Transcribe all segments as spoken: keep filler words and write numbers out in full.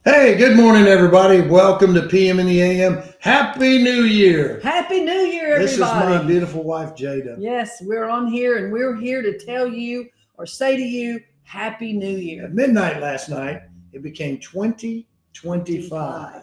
Hey, good morning, everybody. Welcome to P M in the A M. Happy New Year. Happy New Year, everybody. This is my beautiful wife, Jada. Yes, we're on here, and we're here to tell you or say to you, Happy New Year. At midnight last night, it became twenty twenty-five.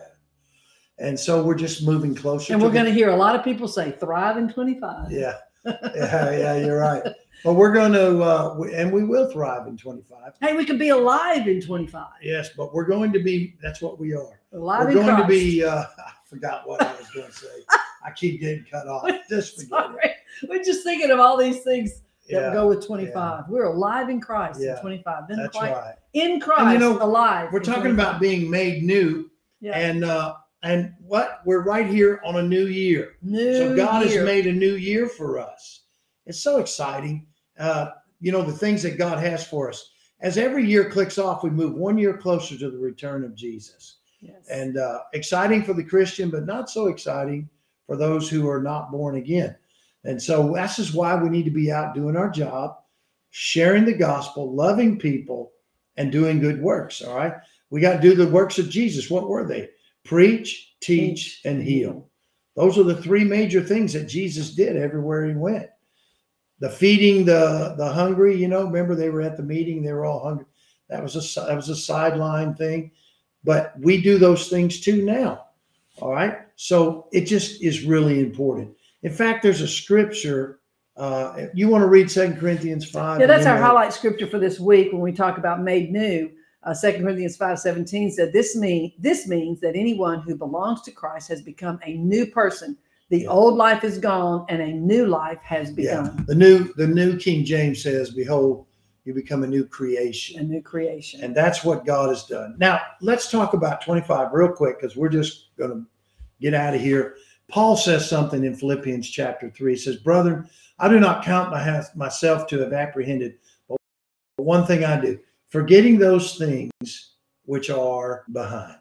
And so we're just moving closer. And to we're the- going to hear a lot of people say, thrive in twenty-five. Yeah, yeah, yeah, you're right. But we're going to, uh, and we will thrive in twenty-five. Hey, we could be alive in twenty-five. Yes, but we're going to be, that's what we are. Alive we're in going Christ. to be, uh, I forgot what I was going to say. I keep getting cut off. Just forget Sorry. it. We're just thinking of all these things that Yeah, go with twenty-five. We're alive in Christ Yeah, in twenty-five. Then that's quite right. in Christ, And you know, alive. We're in talking twenty-five. about being made new. yeah. And uh, and what we're right here on a new year. New So God year. has made a new year for us. It's so exciting. Uh, you know, the things that God has for us. As every year clicks off, we move one year closer to the return of Jesus. Yes. And uh, exciting for the Christian, but not so exciting for those who are not born again. And so this is why we need to be out doing our job, sharing the gospel, loving people, and doing good works. All right. We got to do the works of Jesus. What were they? Preach, teach, and heal. Those are the three major things that Jesus did everywhere he went. The feeding the, the hungry, you know, remember they were at the meeting, they were all hungry. That was a, that was a sideline thing. But we do those things too now. All right. So it just is really important. In fact, there's a scripture. Uh, you want to read Second Corinthians five? Yeah, that's our highlight. highlight scripture for this week when we talk about made new. Uh, Second Corinthians five seventeen said, this, mean, this means that anyone who belongs to Christ has become a new person. The Yeah. old life is gone and a new life has Yeah. begun. The new the new King James says, behold, you become a new creation. A new creation. And that's what God has done. Now, let's talk about twenty-five real quick because we're just going to get out of here. Paul says something in Philippians chapter three. He says, brethren, I do not count my, myself to have apprehended, but one thing I do, forgetting those things which are behind.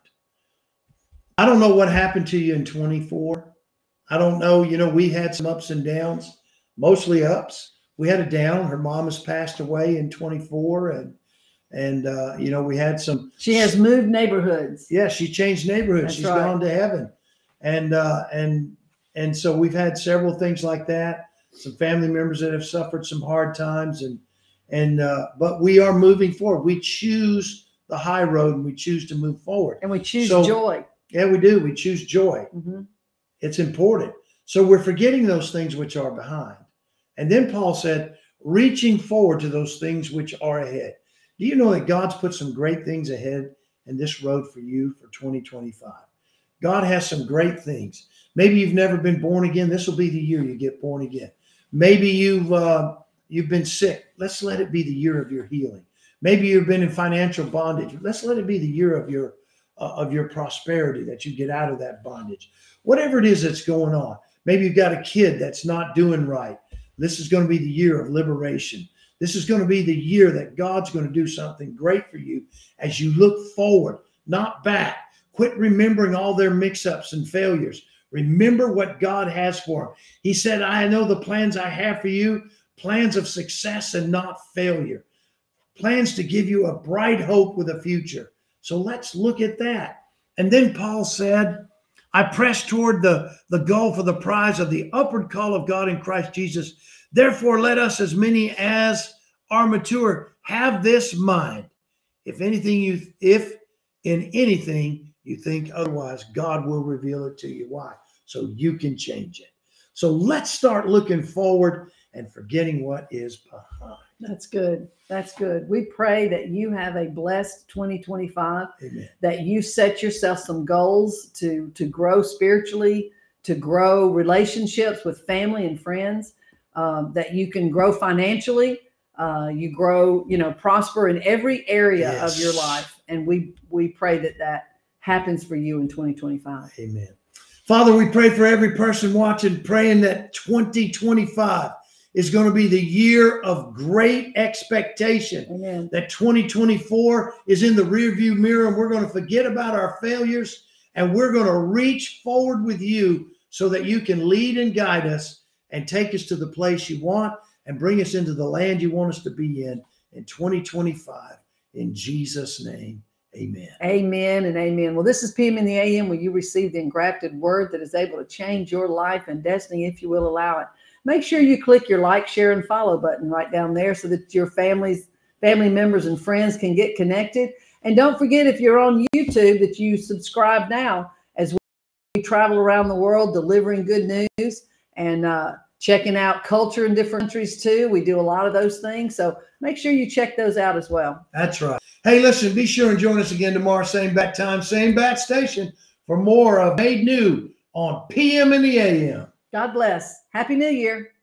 I don't know what happened to you in twenty-four. I don't know. You know, we had some ups and downs, mostly ups. We had a down. Her mom has passed away in twenty-four. And, and uh, you know, we had some. She has moved neighborhoods. Yeah, she changed neighborhoods. That's She's right. gone to heaven. And, uh, and, and so we've had several things like that. Some family members that have suffered some hard times. And, and, uh, but we are moving forward. We choose the high road and we choose to move forward. And we choose So- joy. Yeah, we do. We choose joy. hmm It's important. So we're forgetting those things which are behind. And then Paul said, reaching forward to those things which are ahead. Do you know that God's put some great things ahead in this road for you for twenty twenty-five? God has some great things. Maybe you've never been born again. This will be the year you get born again. Maybe you've uh, you've been sick. Let's let it be the year of your healing. Maybe you've been in financial bondage. Let's let it be the year of your uh, of your prosperity, that you get out of that bondage. Whatever it is that's going on. Maybe you've got a kid that's not doing right. This is going to be the year of liberation. This is going to be the year that God's going to do something great for you as you look forward, not back. Quit remembering all their mix-ups and failures. Remember what God has for them. He said, I know the plans I have for you, plans of success and not failure. Plans to give you a bright hope with a future. So let's look at that. And then Paul said, I press toward the, the goal for the prize of the upward call of God in Christ Jesus. Therefore, let us, as many as are mature, have this mind. If anything you, if in anything you think otherwise, God will reveal it to you. Why? So you can change it. So let's start looking forward and forgetting what is behind. That's good. That's good. We pray that you have a blessed twenty twenty-five, Amen. that you set yourself some goals to, to grow spiritually, to grow relationships with family and friends, um, that you can grow financially, uh, you grow, you know, prosper in every area Yes. of your life. And we, we pray that that happens for you in twenty twenty-five. Amen. Father, we pray for every person watching, praying that twenty twenty-five is going to be the year of great expectation. Amen. That twenty twenty-four is in the rearview mirror and we're going to forget about our failures and we're going to reach forward with you so that you can lead and guide us and take us to the place you want and bring us into the land you want us to be in in twenty twenty-five. In Jesus' name, Amen. Amen and amen. Well, this is P M in the A M, where you receive the engrafted word that is able to change your life and destiny if you will allow it. Make sure you click your like, share, and follow button right down there so that your families, family members, and friends can get connected. And don't forget, if you're on YouTube, that you subscribe now as we travel around the world delivering good news and uh, checking out culture in different countries too. We do a lot of those things. So make sure you check those out as well. That's right. Hey, listen, be sure and join us again tomorrow, same bat time, same bat station, for more of Made New on P M in the A M. God bless. Happy New Year.